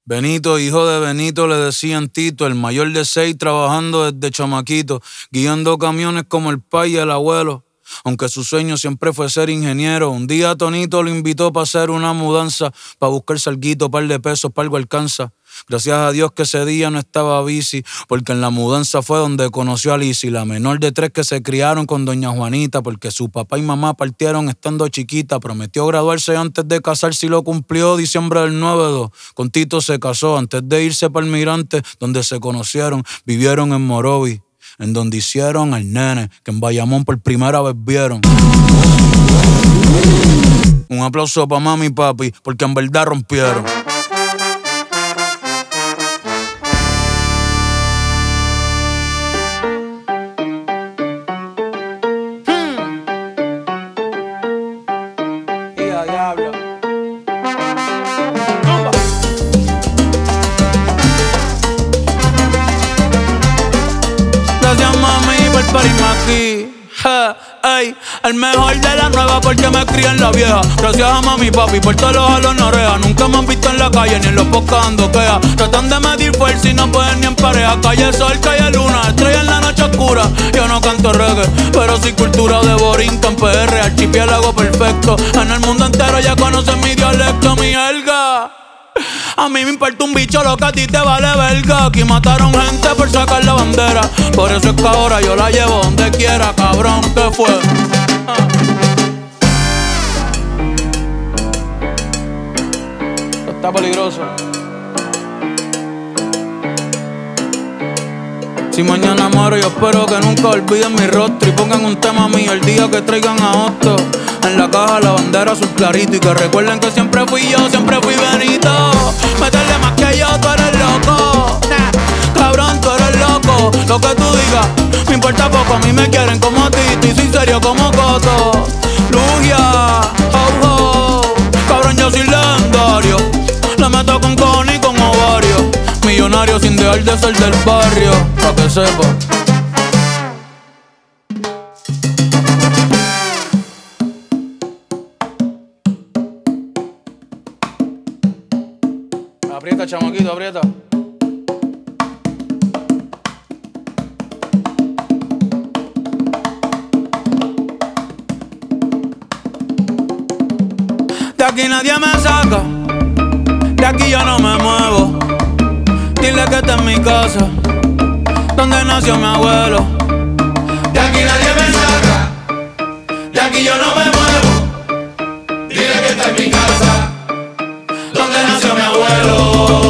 Benito, hijo de Benito, le decían Tito, el mayor de 6, trabajando desde chamaquito, guiando camiones como el pai y el abuelo. Aunque su sueño siempre fue ser ingeniero, un día Tonito lo invitó para hacer una mudanza, para buscar salguito, par de pesos, para algo alcanza. Gracias a Dios que ese día no estaba bici, porque en la mudanza fue donde conoció a Lizzy, la menor de 3 que se criaron con doña Juanita, porque su papá y mamá partieron estando chiquita. Prometió graduarse antes de casarse y lo cumplió diciembre del 9-2. Con Tito se casó antes de irse para el Mirante, donde se conocieron, vivieron en Morovi, en donde hicieron al nene, que en Bayamón por primera vez vieron. Un aplauso pa' mami y papi, porque en verdad rompieron. Gracias mami por parirme aquí. Ey, el mejor de la nueva porque me crié en la vieja. Gracias a mami y papi por todos los jalos en oreja. Nunca me han visto en la calle ni en los podcasts dando queja. Tratan de medir fuerza y no pueden ni en pareja. Calle sol, calle luna, estrella en la noche oscura. Yo no canto reggae, pero sí cultura de Borinquen, PR, archipiélago perfecto. En el mundo entero ya conocen mi dialecto, mi jerga. A mí me importa un bicho lo que a ti te vale verga. Aquí mataron gente por sacar la bandera. Por eso es que ahora yo la llevo donde quiera, cabrón, ¿qué fue? Esto está peligroso. Si mañana muero yo espero que nunca olviden mi rostro y pongan un tema mío el día que traigan a Otto. En la caja la bandera azul clarito y que recuerden que siempre fui yo, siempre fui Benito. Meterle más que yo, tú eres loco. Cabrón, tú eres loco. Lo que tú digas, me importa poco. A mí me quieren como a ti, y soy serio como Coto. Lugia, ho, ho. Cabrón, yo soy legendario. Le meto con cojones y con ovario. Millonario sin dejar de ser del barrio, pa' que sepa. Aprieta, chamaquito, aprieta. De aquí nadie me saca, de aquí yo no me muevo. Dile que esta es mi casa, donde nació mi abuelo. De aquí nadie me saca, de aquí yo no me muevo. Dile que esta es mi casa, donde nació mi abuelo.